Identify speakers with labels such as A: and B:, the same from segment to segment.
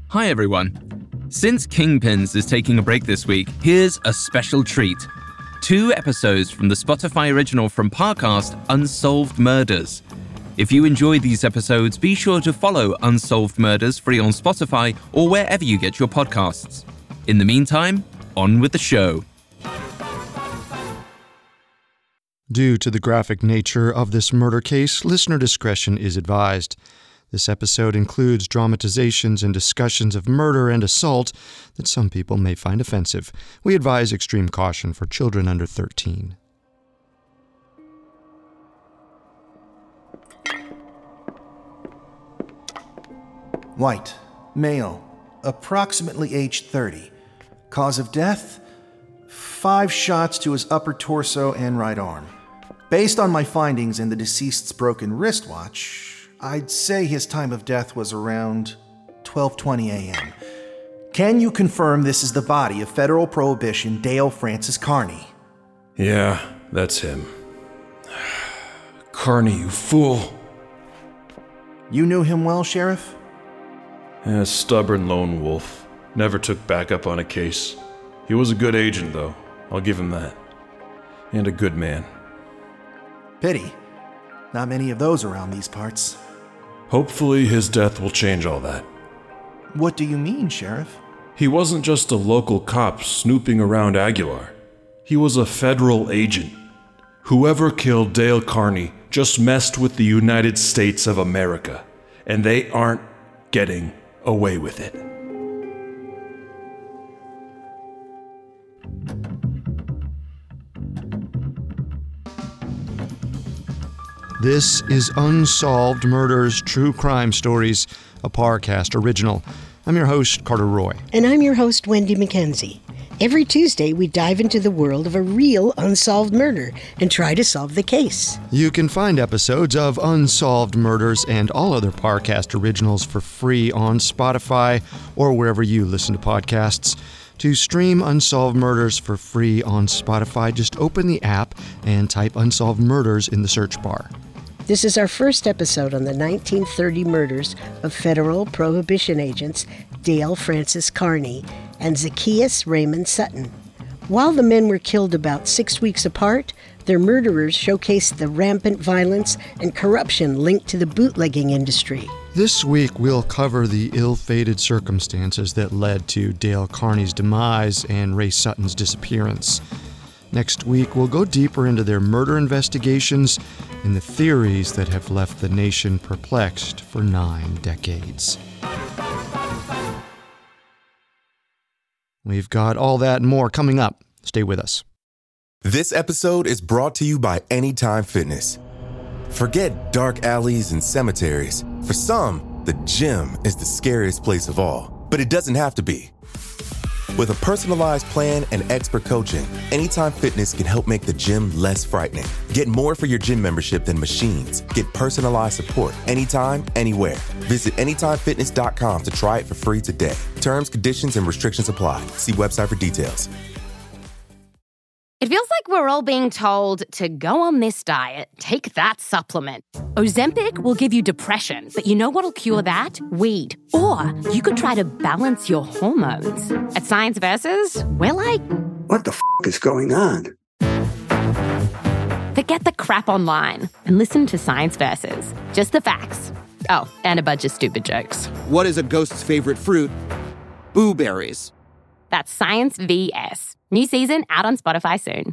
A: Hi everyone. Since Kingpins is taking a break this week, here's a special treat. 2 episodes from the Spotify original from Parcast, Unsolved Murders. If you enjoy these episodes, be sure to follow Unsolved Murders free on Spotify or wherever you get your podcasts. In the meantime, on with the show.
B: Due to the graphic nature of this murder case, listener discretion is advised. This episode includes dramatizations and discussions of murder and assault that some people may find offensive. We advise extreme caution for children under 13.
C: White, male, approximately age 30. Cause of death? 5 shots to his upper torso and right arm. Based on my findings and the deceased's broken wristwatch, I'd say his time of death was around 12:20 a.m. Can you confirm this is the body of federal prohibition Dale Francis Carney?
D: Yeah, that's him. Carney, you fool.
C: You knew him well, Sheriff?
D: A stubborn lone wolf. Never took backup on a case. He was a good agent, though. I'll give him that. And a good man.
C: Pity. Not many of those around these parts.
D: Hopefully his death will change all that.
C: What do you mean, Sheriff?
D: He wasn't just a local cop snooping around Aguilar. He was a federal agent. Whoever killed Dale Carney just messed with the United States of America, and they aren't getting away with it.
B: This is Unsolved Murders True Crime Stories, a Parcast original. I'm your host, Carter Roy.
E: And I'm your host, Wendy McKenzie. Every Tuesday, we dive into the world of a real unsolved murder and try to solve the case.
B: You can find episodes of Unsolved Murders and all other Parcast originals for free on Spotify or wherever you listen to podcasts. To stream Unsolved Murders for free on Spotify, just open the app and type Unsolved Murders in the search bar.
E: This is our first episode on the 1930 murders of federal prohibition agents Dale Francis Carney and Zacchaeus Raymond Sutton. While the men were killed about 6 weeks apart, their murderers showcased the rampant violence and corruption linked to the bootlegging industry.
B: This week, we'll cover the ill-fated circumstances that led to Dale Carney's demise and Ray Sutton's disappearance. Next week, we'll go deeper into their murder investigations and the theories that have left the nation perplexed for 9 decades. We've got all that and more coming up. Stay with us.
F: This episode is brought to you by Anytime Fitness. Forget dark alleys and cemeteries. For some, the gym is the scariest place of all, but it doesn't have to be. With a personalized plan and expert coaching, Anytime Fitness can help make the gym less frightening. Get more for your gym membership than machines. Get personalized support anytime, anywhere. Visit AnytimeFitness.com to try it for free today. Terms, conditions, and restrictions apply. See website for details.
G: It feels like we're all being told to go on this diet, take that supplement. Ozempic will give you depression, but you know what'll cure that? Weed. Or you could try to balance your hormones. At Science Versus, we're like,
H: what the is going on?
G: Forget the crap online and listen to Science Versus. Just the facts. Oh, and a bunch of stupid jokes.
I: What is a ghost's favorite fruit? Blueberries.
G: That's Science VS. New season out on Spotify soon.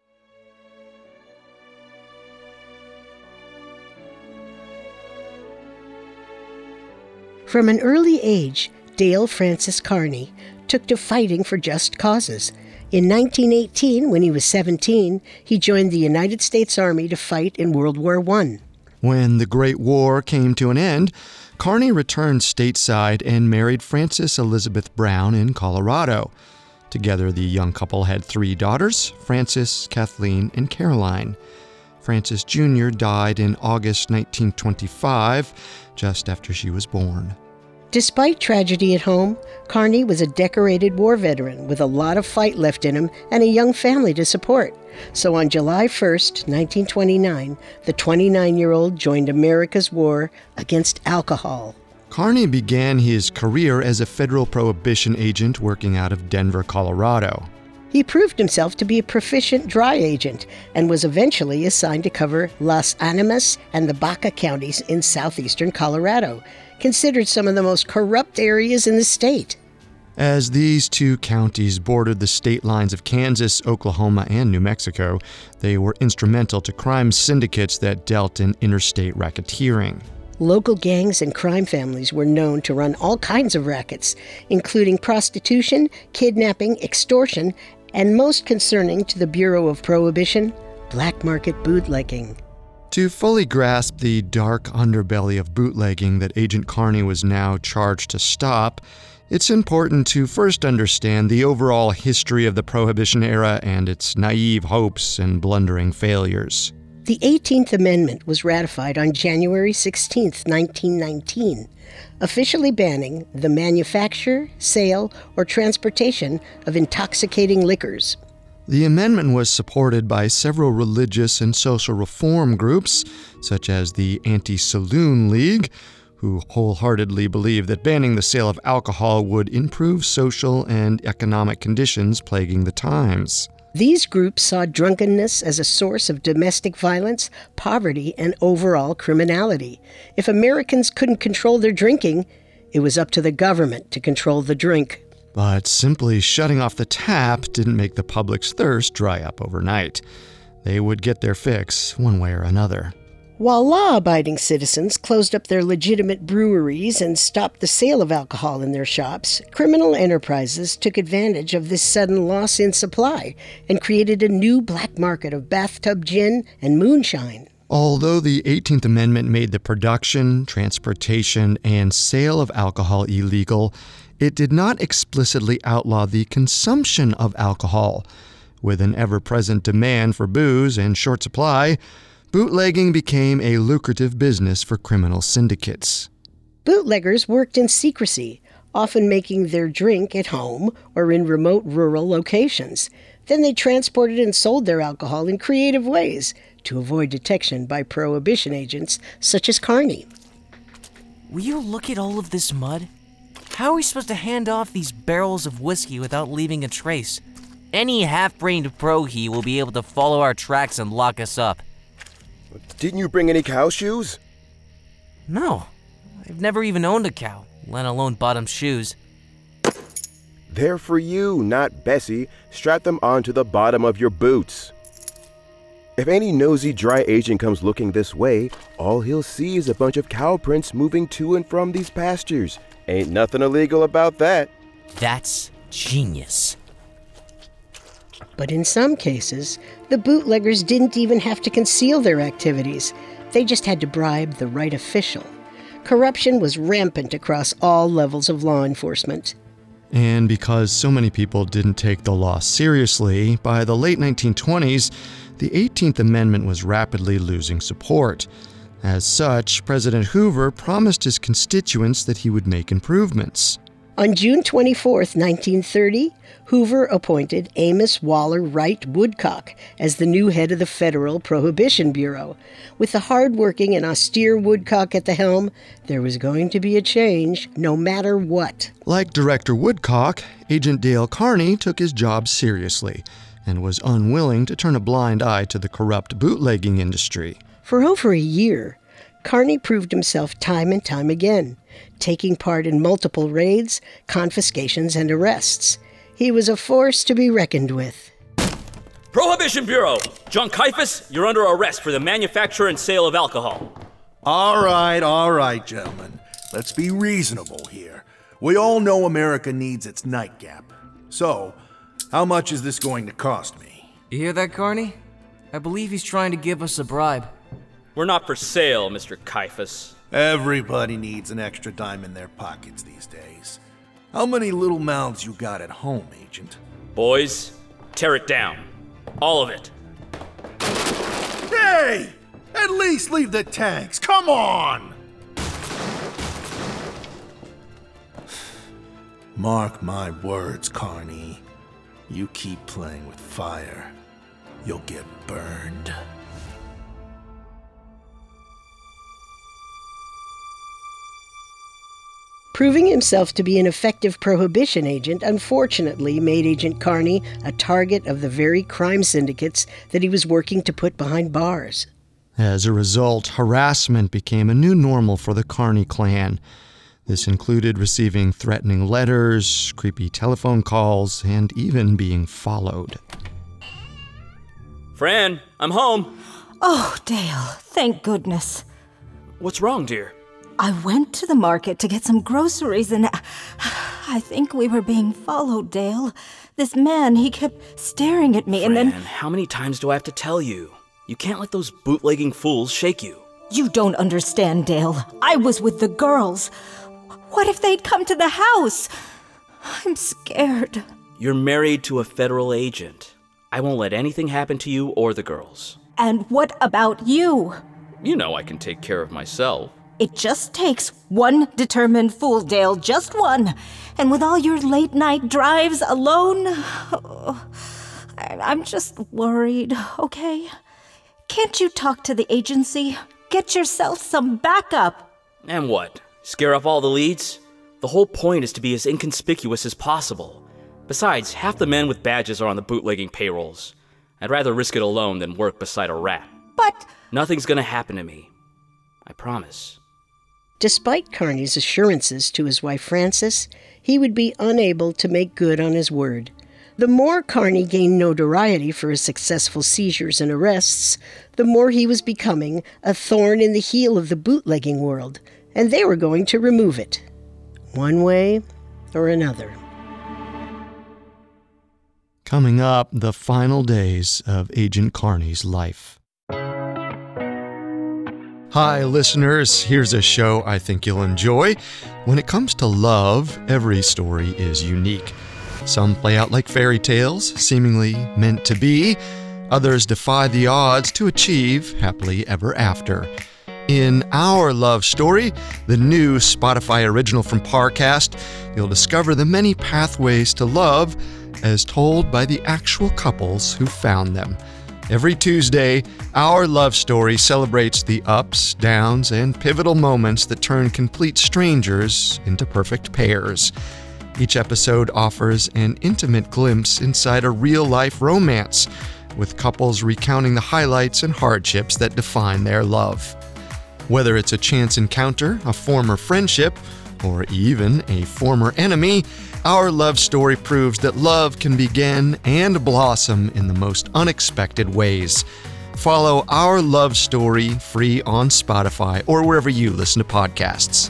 E: From an early age, Dale Francis Carney took to fighting for just causes. In 1918, when he was 17, he joined the United States Army to fight in World War I.
B: When the Great War came to an end, Carney returned stateside and married Frances Elizabeth Brown in Colorado. Together, the young couple had 3 daughters, Frances, Kathleen, and Caroline. Frances Jr. died in August 1925, just after she was born.
E: Despite tragedy at home, Carney was a decorated war veteran with a lot of fight left in him and a young family to support. So on July 1st, 1929, the 29-year-old joined America's war against alcohol.
B: Carney began his career as a federal prohibition agent working out of Denver, Colorado.
E: He proved himself to be a proficient dry agent and was eventually assigned to cover Las Animas and the Baca counties in southeastern Colorado, considered some of the most corrupt areas in the state.
B: As these two counties bordered the state lines of Kansas, Oklahoma, and New Mexico, they were instrumental to crime syndicates that dealt in interstate racketeering.
E: Local gangs and crime families were known to run all kinds of rackets, including prostitution, kidnapping, extortion, and most concerning to the Bureau of Prohibition, black market bootlegging.
B: To fully grasp the dark underbelly of bootlegging that Agent Carney was now charged to stop, it's important to first understand the overall history of the Prohibition era and its naive hopes and blundering failures.
E: The 18th Amendment was ratified on January 16, 1919, officially banning the manufacture, sale, or transportation of intoxicating liquors.
B: The amendment was supported by several religious and social reform groups, such as the Anti-Saloon League, who wholeheartedly believed that banning the sale of alcohol would improve social and economic conditions plaguing the times.
E: These groups saw drunkenness as a source of domestic violence, poverty, and overall criminality. If Americans couldn't control their drinking, it was up to the government to control the drink.
B: But simply shutting off the tap didn't make the public's thirst dry up overnight. They would get their fix one way or another.
E: While law-abiding citizens closed up their legitimate breweries and stopped the sale of alcohol in their shops, criminal enterprises took advantage of this sudden loss in supply and created a new black market of bathtub gin and moonshine.
B: Although the 18th Amendment made the production, transportation, and sale of alcohol illegal, it did not explicitly outlaw the consumption of alcohol. With an ever-present demand for booze and short supply, bootlegging became a lucrative business for criminal syndicates.
E: Bootleggers worked in secrecy, often making their drink at home or in remote rural locations. Then they transported and sold their alcohol in creative ways to avoid detection by prohibition agents such as Carney.
J: Will you look at all of this mud? How are we supposed to hand off these barrels of whiskey without leaving a trace? Any half-brained pro-he will be able to follow our tracks and lock us up.
K: Didn't you bring any cow shoes?
J: No, I've never even owned a cow, let alone bought him shoes.
K: They're for you, not Bessie. Strap them onto the bottom of your boots. If any nosy dry agent comes looking this way, all he'll see is a bunch of cow prints moving to and from these pastures. Ain't nothing illegal about that.
J: That's genius.
E: But in some cases, the bootleggers didn't even have to conceal their activities. They just had to bribe the right official. Corruption was rampant across all levels of law enforcement.
B: And because so many people didn't take the law seriously, by the late 1920s, the 18th Amendment was rapidly losing support. As such, President Hoover promised his constituents that he would make improvements.
E: On June 24, 1930, Hoover appointed Amos Waller Wright Woodcock as the new head of the Federal Prohibition Bureau. With the hard-working and austere Woodcock at the helm, there was going to be a change, no matter what.
B: Like Director Woodcock, Agent Dale Carney took his job seriously and was unwilling to turn a blind eye to the corrupt bootlegging industry.
E: For over a year, Carney proved himself time and time again, taking part in multiple raids, confiscations, and arrests. He was a force to be reckoned with.
L: Prohibition Bureau! John Kaifas, you're under arrest for the manufacture and sale of alcohol.
C: All right, gentlemen. Let's be reasonable here. We all know America needs its nightcap. So, how much is this going to cost me?
J: You hear that, Carney? I believe he's trying to give us a bribe.
L: We're not for sale, Mr. Kaifas.
C: Everybody needs an extra dime in their pockets these days. How many little mouths you got at home, Agent?
L: Boys, tear it down. All of it.
C: Hey! At least leave the tanks. Come on! Mark my words, Carney. You keep playing with fire, you'll get burned.
E: Proving himself to be an effective prohibition agent unfortunately made Agent Carney a target of the very crime syndicates that he was working to put behind bars.
B: As a result, harassment became a new normal for the Carney clan. This included receiving threatening letters, creepy telephone calls, and even being followed.
L: Fran, I'm home.
M: Oh, Dale, thank goodness.
L: What's wrong, dear?
M: I went to the market to get some groceries and I think we were being followed, Dale. This man, he kept staring at me
L: Fran,
M: and then...
L: how many times do I have to tell you? You can't let those bootlegging fools shake you.
M: You don't understand, Dale. I was with the girls. What if they'd come to the house? I'm scared.
L: You're married to a federal agent. I won't let anything happen to you or the girls.
M: And what about you?
L: You know I can take care of myself.
M: It just takes one determined fool, Dale, just one. And with all your late-night drives alone, I'm just worried, okay? Can't you talk to the agency? Get yourself some backup.
L: And what? Scare off all the leads? The whole point is to be as inconspicuous as possible. Besides, half the men with badges are on the bootlegging payrolls. I'd rather risk it alone than work beside a rat.
M: But...
L: Nothing's gonna happen to me. I promise.
E: Despite Carney's assurances to his wife Frances, he would be unable to make good on his word. The more Carney gained notoriety for his successful seizures and arrests, the more he was becoming a thorn in the heel of the bootlegging world, and they were going to remove it, one way or another.
B: Coming up, the final days of Agent Carney's life. Hi, listeners. Here's a show I think you'll enjoy. When it comes to love, every story is unique. Some play out like fairy tales, seemingly meant to be. Others defy the odds to achieve happily ever after. In Our Love Story, the new Spotify original from Parcast, you'll discover the many pathways to love as told by the actual couples who found them. Every Tuesday, Our Love Story celebrates the ups, downs, and pivotal moments that turn complete strangers into perfect pairs. Each episode offers an intimate glimpse inside a real-life romance, with couples recounting the highlights and hardships that define their love. Whether it's a chance encounter, a former friendship, or even a former enemy, Our Love Story proves that love can begin and blossom in the most unexpected ways. Follow Our Love Story free on Spotify or wherever you listen to podcasts.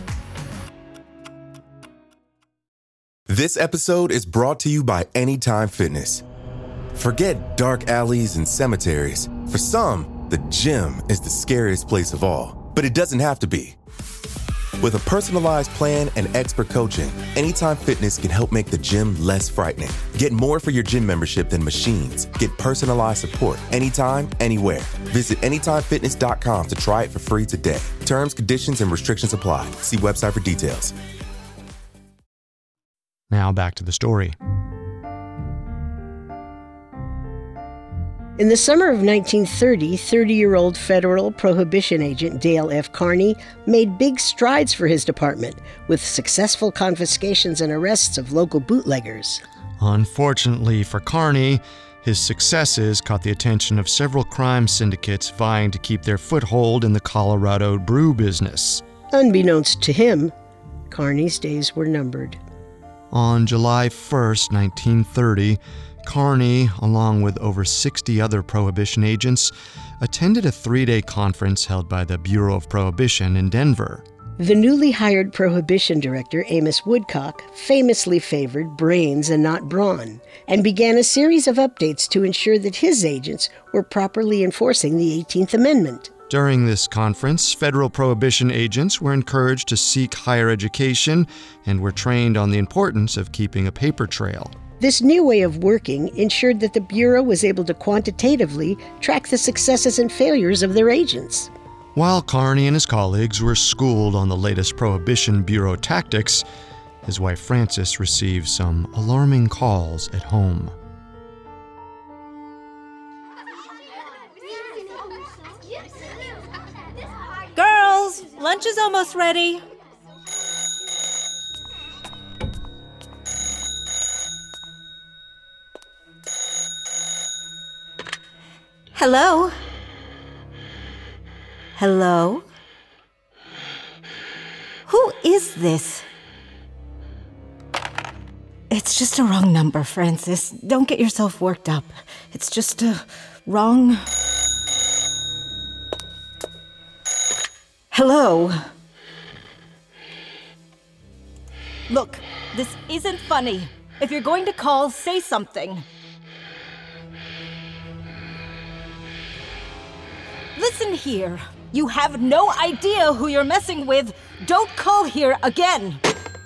F: This episode is brought to you by Anytime Fitness. Forget dark alleys and cemeteries. For some, the gym is the scariest place of all, but it doesn't have to be. With a personalized plan and expert coaching, Anytime Fitness can help make the gym less frightening. Get more for your gym membership than machines. Get personalized support anytime, anywhere. Visit AnytimeFitness.com to try it for free today. Terms, conditions, and restrictions apply. See website for details.
B: Now back to the story.
E: In the summer of 1930, 30-year-old federal prohibition agent Dale F. Carney made big strides for his department, with successful confiscations and arrests of local bootleggers.
B: Unfortunately for Carney, his successes caught the attention of several crime syndicates vying to keep their foothold in the Colorado brew business.
E: Unbeknownst to him, Carney's days were numbered.
B: On July 1st, 1930, Carney, along with over 60 other prohibition agents, attended a 3-day conference held by the Bureau of Prohibition in Denver.
E: The newly hired prohibition director, Amos Woodcock, famously favored brains and not brawn, and began a series of updates to ensure that his agents were properly enforcing the 18th Amendment.
B: During this conference, federal prohibition agents were encouraged to seek higher education and were trained on the importance of keeping a paper trail.
E: This new way of working ensured that the Bureau was able to quantitatively track the successes and failures of their agents.
B: While Carney and his colleagues were schooled on the latest Prohibition Bureau tactics, his wife Frances received some alarming calls at home.
M: Girls, lunch is almost ready. Hello? Hello? Who is this? It's just a wrong number, Francis. Don't get yourself worked up. It's just a wrong... Hello? Look, this isn't funny. If you're going to call, say something. Listen here. You have no idea who you're messing with. Don't call here again.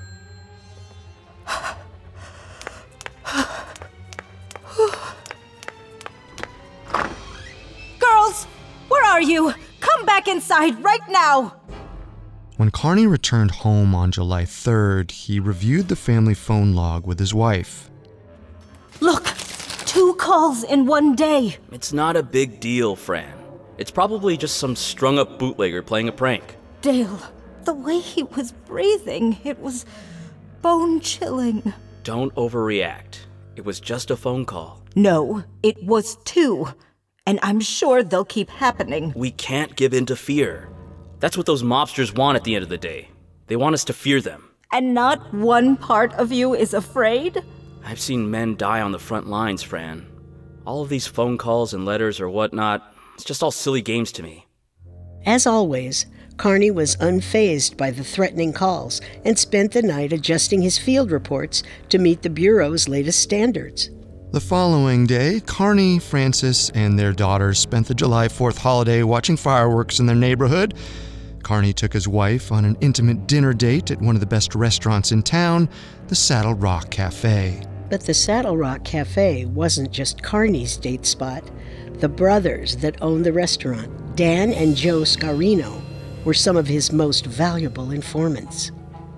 M: Girls, where are you? Come back inside right now.
B: When Carney returned home on July 3rd, he reviewed the family phone log with his wife.
M: Look, 2 calls in one day.
L: It's not a big deal, Fran. It's probably just some strung-up bootlegger playing a prank.
M: Dale, the way he was breathing, it was bone-chilling.
L: Don't overreact. It was just a phone call.
M: No, it was 2. And I'm sure they'll keep happening.
L: We can't give in to fear. That's what those mobsters want at the end of the day. They want us to fear them.
M: And not one part of you is afraid?
L: I've seen men die on the front lines, Fran. All of these phone calls and letters or whatnot, it's just all silly games to me.
E: As always, Carney was unfazed by the threatening calls and spent the night adjusting his field reports to meet the Bureau's latest standards.
B: The following day, Carney, Francis, and their daughters spent the July 4th holiday watching fireworks in their neighborhood. Carney took his wife on an intimate dinner date at one of the best restaurants in town, the Saddle Rock Cafe.
E: But the Saddle Rock Cafe wasn't just Carney's date spot. The brothers that owned the restaurant, Dan and Joe Scarino, were some of his most valuable informants.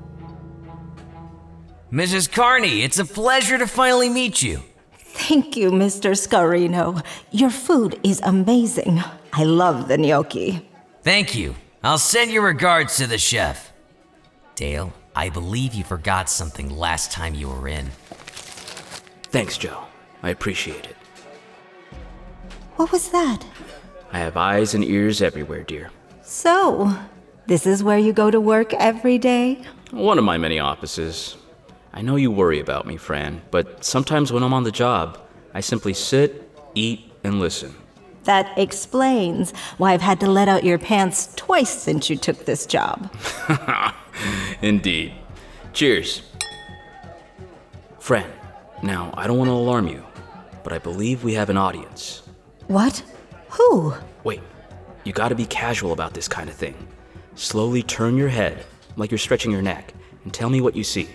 N: Mrs. Carney, it's a pleasure to finally meet you.
M: Thank you, Mr. Scarino. Your food is amazing. I love the gnocchi.
N: Thank you. I'll send your regards to the chef. Dale, I believe you forgot something last time you were in.
L: Thanks, Joe. I appreciate it.
M: What was that?
L: I have eyes and ears everywhere, dear.
M: So, this is where you go to work every day?
L: One of my many offices. I know you worry about me, Fran, but sometimes when I'm on the job, I simply sit, eat, and listen.
M: That explains why I've had to let out your pants twice since you took this job.
L: Indeed. Cheers. Fran, now, I don't want to alarm you, but I believe we have an audience.
M: What? Who?
L: Wait, you gotta be casual about this kind of thing. Slowly turn your head, like you're stretching your neck, and tell me what you see.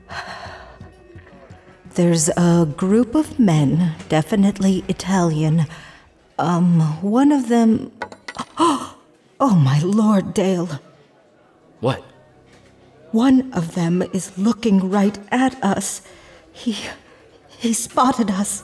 M: There's a group of men, definitely Italian. One of them... Oh, my Lord, Dale.
L: What?
M: One of them is looking right at us. He spotted us.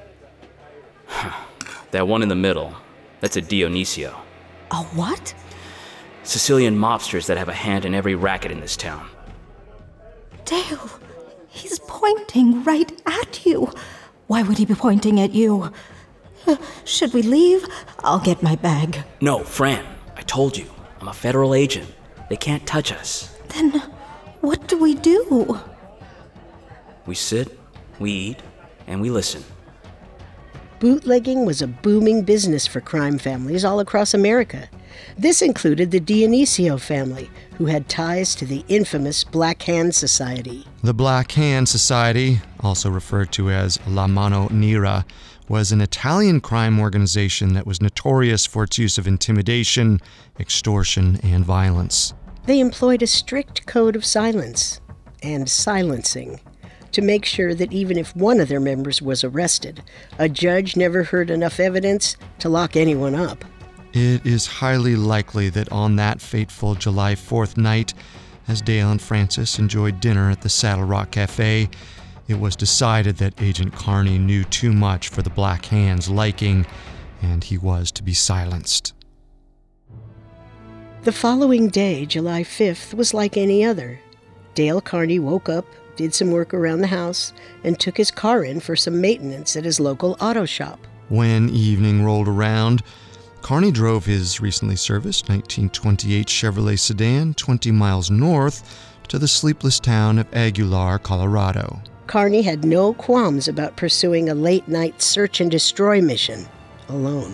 L: That one in the middle, that's a Dionisio.
M: A what?
L: Sicilian mobsters that have a hand in every racket in this town.
M: Dale, he's pointing right at you. Why would he be pointing at you? Should we leave? I'll get my bag.
L: No, Fran, I told you. I'm a federal agent. They can't touch us.
M: Then what do we do?
L: We sit, we eat, and we listen.
E: Bootlegging was a booming business for crime families all across America. This included the Dionisio family, who had ties to the infamous Black Hand Society.
B: The Black Hand Society, also referred to as La Mano Nera, was an Italian crime organization that was notorious for its use of intimidation, extortion, and violence.
E: They employed a strict code of silence and silencing to make sure that even if one of their members was arrested, a judge never heard enough evidence to lock anyone up.
B: It is highly likely that on that fateful July 4th night, as Dale and Francis enjoyed dinner at the Saddle Rock Cafe, it was decided that Agent Carney knew too much for the Black Hand's liking, and he was to be silenced.
E: The following day, July 5th, was like any other. Dale Carney woke up, did some work around the house, and took his car in for some maintenance at his local auto shop.
B: When evening rolled around, Carney drove his recently serviced 1928 Chevrolet sedan 20 miles north to the sleepless town of Aguilar, Colorado.
E: Carney had no qualms about pursuing a late-night search and destroy mission alone.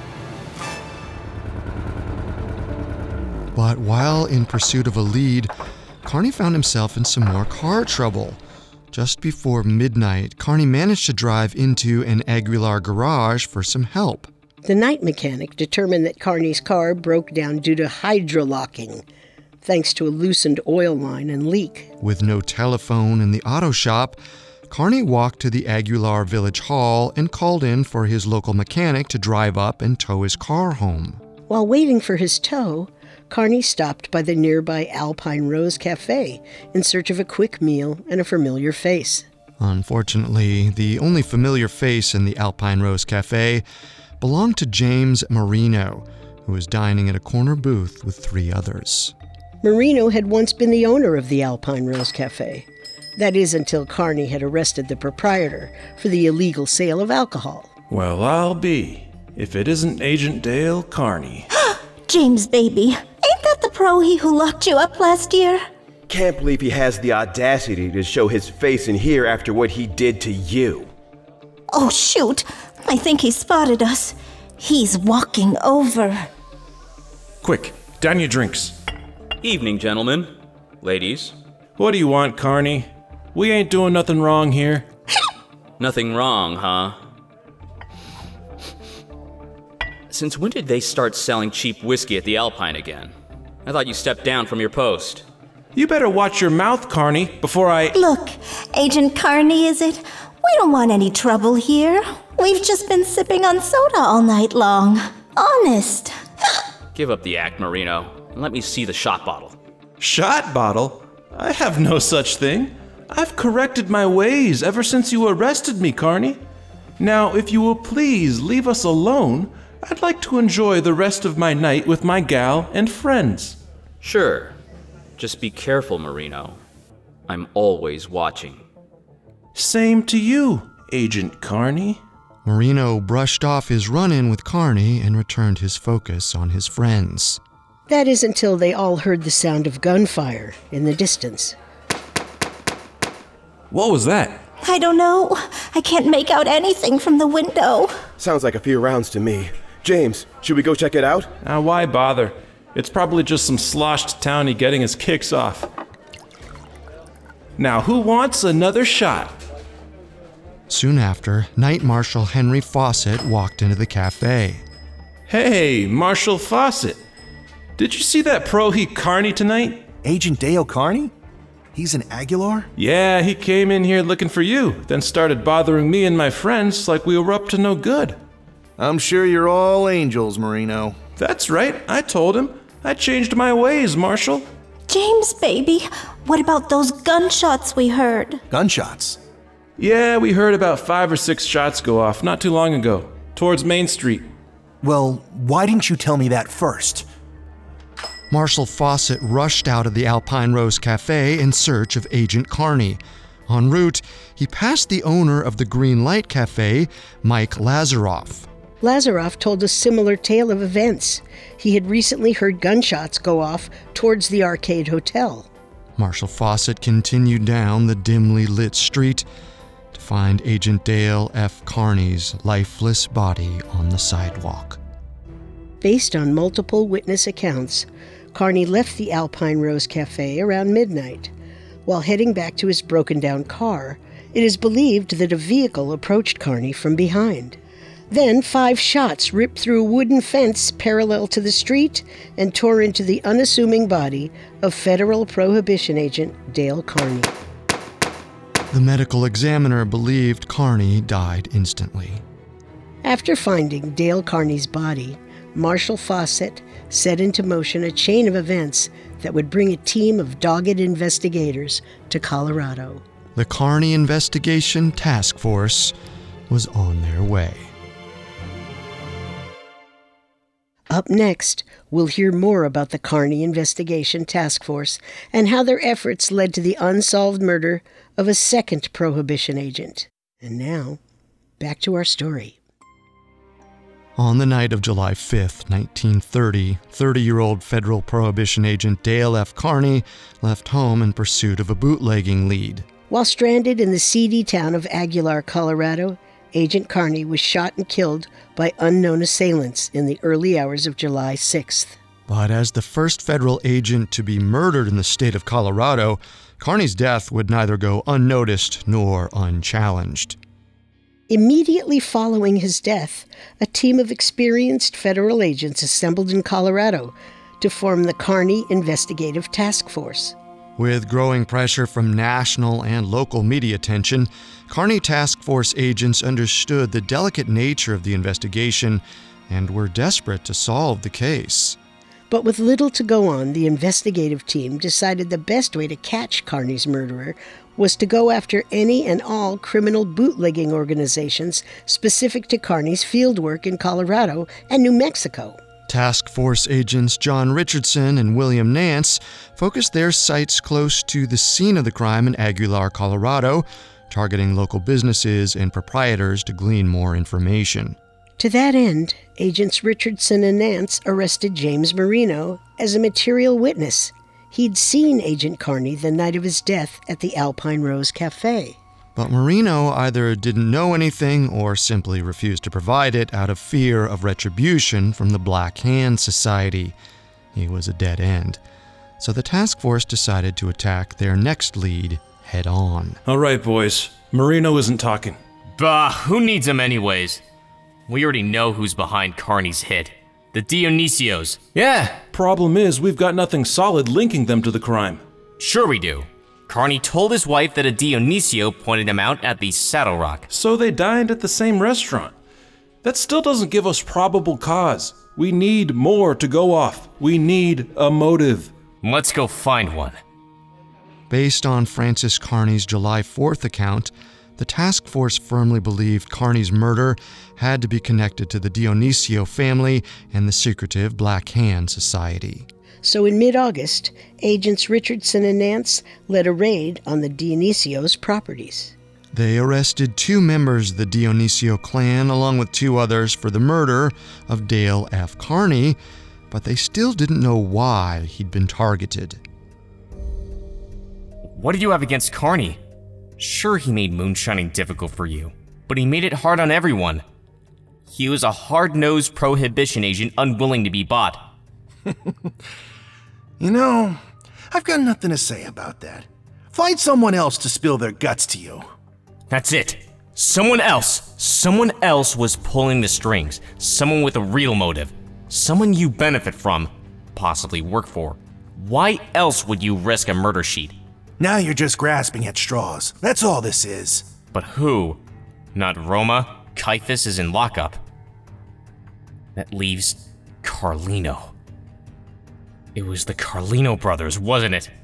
B: But while in pursuit of a lead, Carney found himself in some more car trouble. Just before midnight, Carney managed to drive into an Aguilar garage for some help.
E: The night mechanic determined that Carney's car broke down due to hydrolocking, thanks to a loosened oil line and leak.
B: With no telephone in the auto shop, Carney walked to the Aguilar Village Hall and called in for his local mechanic to drive up and tow his car home.
E: While waiting for his tow, Carney stopped by the nearby Alpine Rose Cafe in search of a quick meal and a familiar face.
B: Unfortunately, the only familiar face in the Alpine Rose Cafe belonged to James Marino, who was dining at a corner booth with 3 others.
E: Marino had once been the owner of the Alpine Rose Cafe. That is, until Carney had arrested the proprietor for the illegal sale of alcohol.
D: Well, I'll be, if it isn't Agent Dale Carney.
M: James, baby, ain't that the pro-he who locked you up last year?
K: Can't believe he has the audacity to show his face in here after what he did to you.
M: Oh, shoot. I think he spotted us. He's walking over.
D: Quick, down your drinks.
L: Evening, gentlemen. Ladies.
D: What do you want, Carney? We ain't doing nothing wrong here.
L: Nothing wrong, huh? Since when did they start selling cheap whiskey at the Alpine again? I thought you stepped down from your post.
D: You better watch your mouth, Carney, before I...
M: Look, Agent Carney, is it? We don't want any trouble here. We've just been sipping on soda all night long. Honest.
L: Give up the act, Marino, and let me see the shot bottle.
D: Shot bottle? I have no such thing. I've corrected my ways ever since you arrested me, Carney. Now, if you will please leave us alone, I'd like to enjoy the rest of my night with my gal and friends.
L: Sure. Just be careful, Marino. I'm always watching.
D: Same to you, Agent Carney.
B: Marino brushed off his run-in with Carney and returned his focus on his friends.
E: That is until they all heard the sound of gunfire in the distance.
D: What was that?
M: I don't know. I can't make out anything from the window.
K: Sounds like a few rounds to me. James, should we go check it out?
D: Why bother? It's probably just some sloshed townie getting his kicks off. Now, who wants another shot?
B: Soon after, Night Marshal Henry Fawcett walked into the cafe.
D: Hey, Marshal Fawcett. Did you see that pro-he Carney tonight?
C: Agent Dale Carney? He's in Aguilar?
D: Yeah, he came in here looking for you, then started bothering me and my friends like we were up to no good.
C: I'm sure you're all angels, Marino.
D: That's right, I told him. I changed my ways, Marshal.
M: James, baby, what about those gunshots we heard?
C: Gunshots?
D: Yeah, we heard about 5 or 6 shots go off not too long ago, towards Main Street.
C: Well, why didn't you tell me that first?
B: Marshal Fawcett rushed out of the Alpine Rose Cafe in search of Agent Carney. En route, he passed the owner of the Green Light Cafe, Mike Lazaroff.
E: Lazaroff told a similar tale of events. He had recently heard gunshots go off towards the Arcade Hotel.
B: Marshal Fawcett continued down the dimly lit street to find Agent Dale F. Carney's lifeless body on the sidewalk.
E: Based on multiple witness accounts, Carney left the Alpine Rose Cafe around midnight. While heading back to his broken-down car, it is believed that a vehicle approached Carney from behind. Then 5 shots ripped through a wooden fence parallel to the street and tore into the unassuming body of federal prohibition agent Dale Carney.
B: The medical examiner believed Carney died instantly.
E: After finding Dale Carney's body, Marshal Fawcett set into motion a chain of events that would bring a team of dogged investigators to Colorado.
B: The Carney Investigation Task Force was on their way.
E: Up next, we'll hear more about the Carney Investigation Task Force and how their efforts led to the unsolved murder of a second prohibition agent. And now, back to our story.
B: On the night of July 5th, 1930, 30-year-old federal prohibition agent Dale F. Carney left home in pursuit of a bootlegging lead.
E: While stranded in the seedy town of Aguilar, Colorado, Agent Carney was shot and killed by unknown assailants in the early hours of July 6th.
B: But as the first federal agent to be murdered in the state of Colorado, Carney's death would neither go unnoticed nor unchallenged.
E: Immediately following his death, a team of experienced federal agents assembled in Colorado to form the Carney Investigative Task Force.
B: With growing pressure from national and local media attention, Carney Task Force agents understood the delicate nature of the investigation and were desperate to solve the case.
E: But with little to go on, the investigative team decided the best way to catch Carney's murderer was to go after any and all criminal bootlegging organizations specific to Carney's fieldwork in Colorado and New Mexico.
B: Task Force agents John Richardson and William Nance focused their sights close to the scene of the crime in Aguilar, Colorado, targeting local businesses and proprietors to glean more information.
E: To that end, agents Richardson and Nance arrested James Marino as a material witness. He'd seen Agent Carney the night of his death at the Alpine Rose Cafe.
B: But Marino either didn't know anything or simply refused to provide it out of fear of retribution from the Black Hand Society. He was a dead end. So the task force decided to attack their next lead head on.
D: All right, boys. Marino isn't talking.
O: Bah, who needs him anyways? We already know who's behind Carney's hit. The Dionisios. Yeah.
D: Problem is, we've got nothing solid linking them to the crime.
O: Sure we do. Carney told his wife that a Dionisio pointed him out at the Saddle Rock.
D: So they dined at the same restaurant. That still doesn't give us probable cause. We need more to go off. We need a motive.
O: Let's go find one.
B: Based on Francis Carney's July 4th account, the task force firmly believed Carney's murder had to be connected to the Dionisio family and the secretive Black Hand Society.
E: So in mid-August, agents Richardson and Nance led a raid on the Dionisio's properties.
B: They arrested 2 members of the Dionisio clan along with 2 others for the murder of Dale F. Carney, but they still didn't know why he'd been targeted.
O: What do you have against Carney? Sure, he made moonshining difficult for you, but he made it hard on everyone. He was a hard-nosed prohibition agent unwilling to be bought.
C: You know, I've got nothing to say about that. Find someone else to spill their guts to you.
O: That's it. Someone else was pulling the strings. Someone with a real motive. Someone you benefit from, possibly work for. Why else would you risk a murder sheet?
C: Now you're just grasping at straws. That's all this is.
O: But who? Not Roma. Caiaphas is in lockup. That leaves Carlino. It was the Carlino brothers, wasn't it?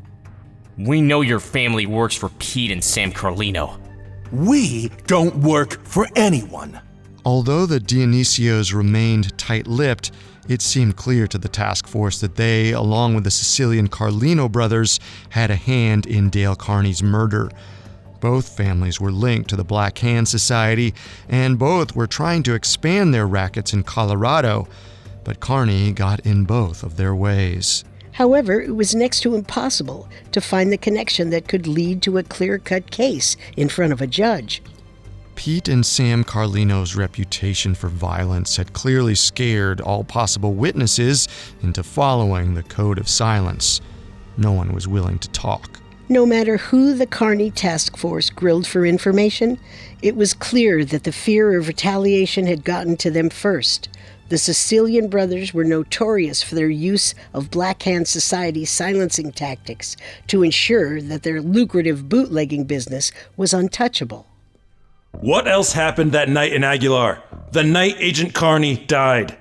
O: We know your family works for Pete and Sam Carlino.
C: We don't work for anyone.
B: Although the Dionisios remained tight-lipped, it seemed clear to the task force that they, along with the Sicilian Carlino brothers, had a hand in Dale Carney's murder. Both families were linked to the Black Hand Society, and both were trying to expand their rackets in Colorado, but Carney got in both of their ways.
E: However, it was next to impossible to find the connection that could lead to a clear-cut case in front of a judge.
B: Pete and Sam Carlino's reputation for violence had clearly scared all possible witnesses into following the code of silence. No one was willing to talk.
E: No matter who the Carney task force grilled for information, it was clear that the fear of retaliation had gotten to them first. The Sicilian brothers were notorious for their use of Black Hand Society silencing tactics to ensure that their lucrative bootlegging business was untouchable.
D: What else happened that night in Aguilar? The night Agent Carney died.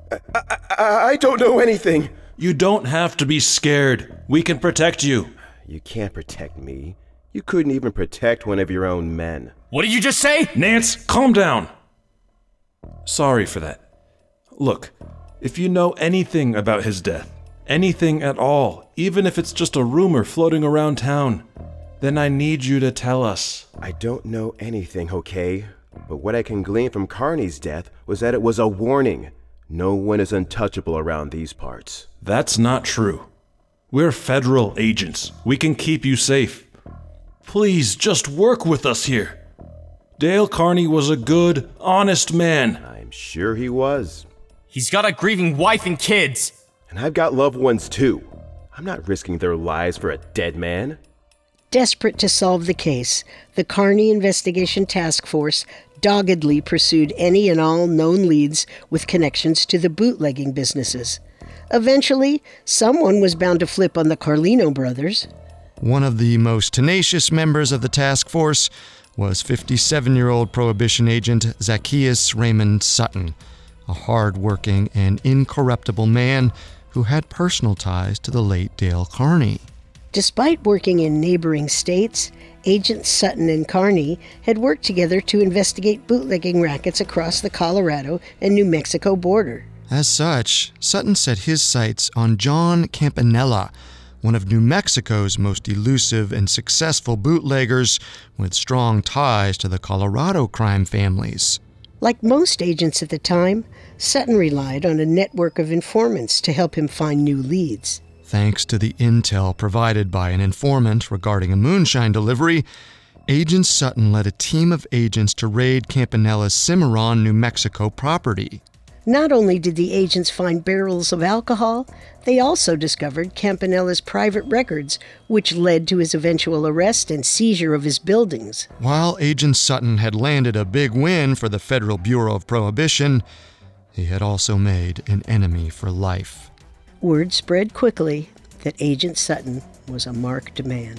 K: I don't know anything.
D: You don't have to be scared. We can protect you.
K: You can't protect me. You couldn't even protect one of your own men.
O: What did you just say?
D: Nance, calm down. Sorry for that. Look, if you know anything about his death, anything at all, even if it's just a rumor floating around town, then I need you to tell us.
K: I don't know anything, okay? But what I can glean from Carney's death was that it was a warning. No one is untouchable around these parts.
D: That's not true. We're federal agents. We can keep you safe. Please, just work with us here. Dale Carney was a good, honest man.
K: I'm sure he was.
O: He's got a grieving wife and kids.
K: And I've got loved ones too. I'm not risking their lives for a dead man.
E: Desperate to solve the case, the Carney Investigation Task Force doggedly pursued any and all known leads with connections to the bootlegging businesses. Eventually, someone was bound to flip on the Carlino brothers.
B: One of the most tenacious members of the task force was 57-year-old Prohibition agent Zacchaeus Raymond Sutton, a hard-working and incorruptible man who had personal ties to the late Dale Carney.
E: Despite working in neighboring states, Agents Sutton and Carney had worked together to investigate bootlegging rackets across the Colorado and New Mexico border.
B: As such, Sutton set his sights on John Campanella, one of New Mexico's most elusive and successful bootleggers with strong ties to the Colorado crime families.
E: Like most agents at the time, Sutton relied on a network of informants to help him find new leads.
B: Thanks to the intel provided by an informant regarding a moonshine delivery, Agent Sutton led a team of agents to raid Campanella's Cimarron, New Mexico property.
E: Not only did the agents find barrels of alcohol, they also discovered Campanella's private records, which led to his eventual arrest and seizure of his buildings.
B: While Agent Sutton had landed a big win for the Federal Bureau of Prohibition, he had also made an enemy for life.
E: Word spread quickly that Agent Sutton was a marked man.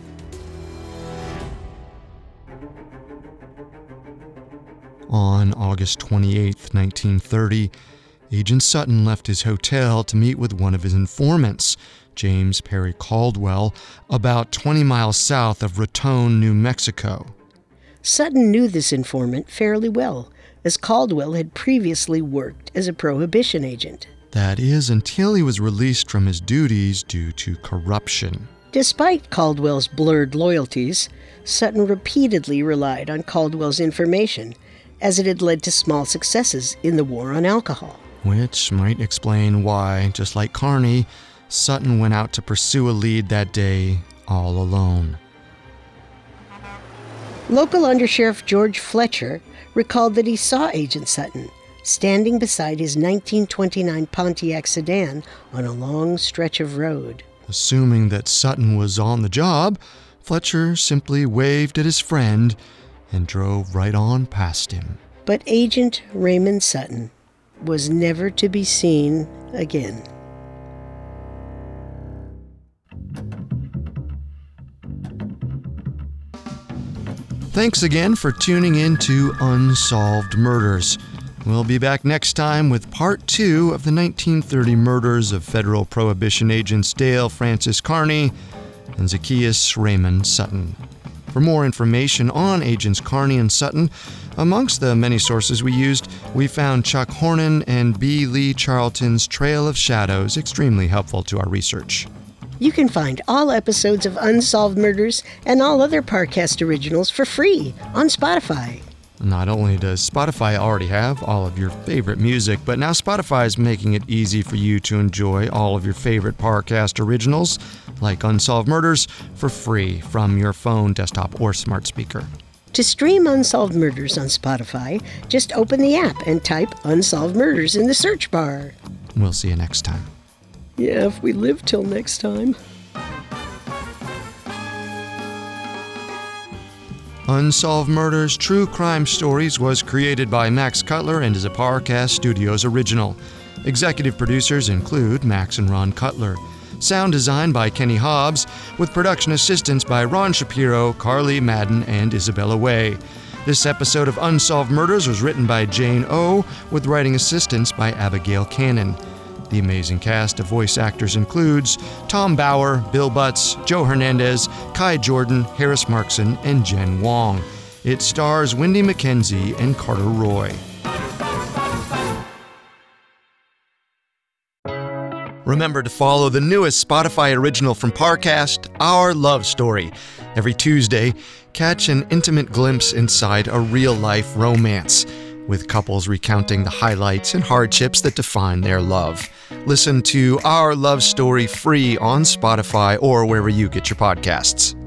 B: On August 28, 1930, Agent Sutton left his hotel to meet with one of his informants, James Perry Caldwell, about 20 miles south of Raton, New Mexico.
E: Sutton knew this informant fairly well, as Caldwell had previously worked as a Prohibition agent.
B: That is, until he was released from his duties due to corruption.
E: Despite Caldwell's blurred loyalties, Sutton repeatedly relied on Caldwell's information, as it had led to small successes in the war on alcohol.
B: Which might explain why, just like Carney, Sutton went out to pursue a lead that day all alone.
E: Local Undersheriff George Fletcher recalled that he saw Agent Sutton standing beside his 1929 Pontiac sedan on a long stretch of road.
B: Assuming that Sutton was on the job, Fletcher simply waved at his friend and drove right on past him.
E: But Agent Raymond Sutton was never to be seen again.
B: Thanks again for tuning in to Unsolved Murders. We'll be back next time with part 2 of the 1930 murders of federal Prohibition agents Dale Francis Carney and Zacchaeus Raymond Sutton. For more information on Agents Carney and Sutton, amongst the many sources we used, we found Chuck Hornan and B. Lee Charlton's Trail of Shadows extremely helpful to our research.
E: You can find all episodes of Unsolved Murders and all other Parcast originals for free on Spotify.
B: Not only does Spotify already have all of your favorite music, but now Spotify is making it easy for you to enjoy all of your favorite Parcast originals, like Unsolved Murders, for free from your phone, desktop, or smart speaker.
E: To stream Unsolved Murders on Spotify, just open the app and type Unsolved Murders in the search bar.
B: We'll see you next time.
E: Yeah, if we live till next time.
B: Unsolved Murders True Crime Stories was created by Max Cutler and is a Parcast Studios original. Executive producers include Max and Ron Cutler. Sound design by Kenny Hobbs, with production assistance by Ron Shapiro, Carly Madden, and Isabella Way. This episode of Unsolved Murders was written by Jane O, with writing assistance by Abigail Cannon. The amazing cast of voice actors includes Tom Bauer, Bill Butts, Joe Hernandez, Kai Jordan, Harris Markson, and Jen Wong. It stars Wendy McKenzie and Carter Roy. Remember to follow the newest Spotify original from Parcast, Our Love Story. Every Tuesday, catch an intimate glimpse inside a real-life romance, with couples recounting the highlights and hardships that define their love. Listen to Our Love Story free on Spotify or wherever you get your podcasts.